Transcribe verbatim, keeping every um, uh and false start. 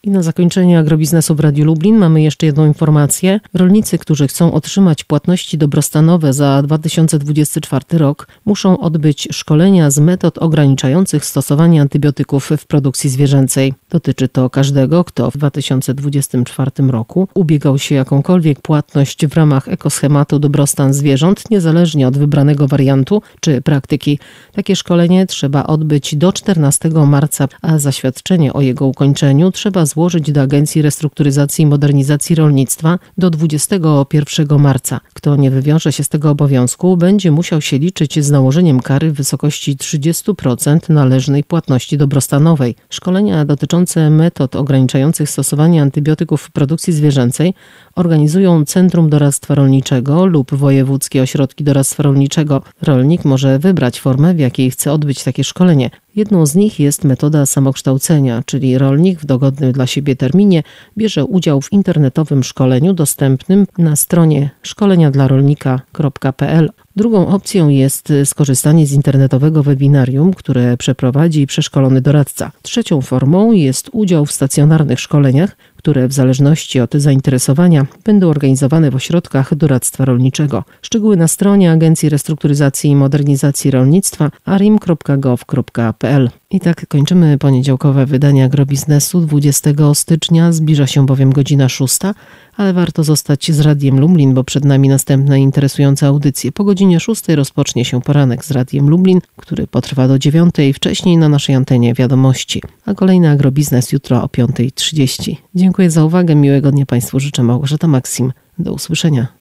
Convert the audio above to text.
I na zakończenie agrobiznesu w Radiu Lublin mamy jeszcze jedną informację. Rolnicy, którzy chcą otrzymać płatności dobrostanowe za dwa tysiące dwudziesty czwarty rok, muszą odbyć szkolenia z metod ograniczających stosowanie antybiotyków w produkcji zwierzęcej. Dotyczy to każdego, kto w dwa tysiące dwudziestym czwartym roku ubiegał się jakąkolwiek płatność w ramach ekoschematu dobrostan zwierząt, niezależnie od wybranego wariantu czy praktyki. Takie szkolenie trzeba odbyć do czternastego marca, a zaświadczenie o jego ukończeniu trzeba złożyć do Agencji Restrukturyzacji i Modernizacji Rolnictwa do dwudziestego pierwszego marca. Kto nie wywiąże się z tego obowiązku, będzie musiał się liczyć z nałożeniem kary w wysokości trzydzieści procent należnej płatności dobrostanowej. Szkolenia dotyczące metod ograniczających stosowanie antybiotyków w produkcji zwierzęcej organizują Centrum Doradztwa Rolniczego lub wojewódzkie ośrodki doradztwa rolniczego. Rolnik może wybrać formę, w jakiej chce odbyć takie szkolenie. Jedną z nich jest metoda samokształcenia, czyli rolnik w dogodnym dla siebie terminie bierze udział w internetowym szkoleniu dostępnym na stronie szkolenia dla rolnika kropka p l. Drugą opcją jest skorzystanie z internetowego webinarium, które przeprowadzi przeszkolony doradca. Trzecią formą jest udział w stacjonarnych szkoleniach, które w zależności od zainteresowania będą organizowane w ośrodkach doradztwa rolniczego. Szczegóły na stronie Agencji Restrukturyzacji i Modernizacji Rolnictwa a r i m kropka gov kropka p l. I tak kończymy poniedziałkowe wydanie agrobiznesu dwudziestego stycznia. Zbliża się bowiem godzina szósta, ale warto zostać z Radiem Lublin, bo przed nami następne interesujące audycje. Po godzinie szóstej rozpocznie się poranek z Radiem Lublin, który potrwa do dziewiątej, wcześniej na naszej antenie wiadomości. A kolejny agrobiznes jutro o piąta trzydzieści. Dziękuję za uwagę, miłego dnia Państwu życzę. Małgorzata Maksim. Do usłyszenia.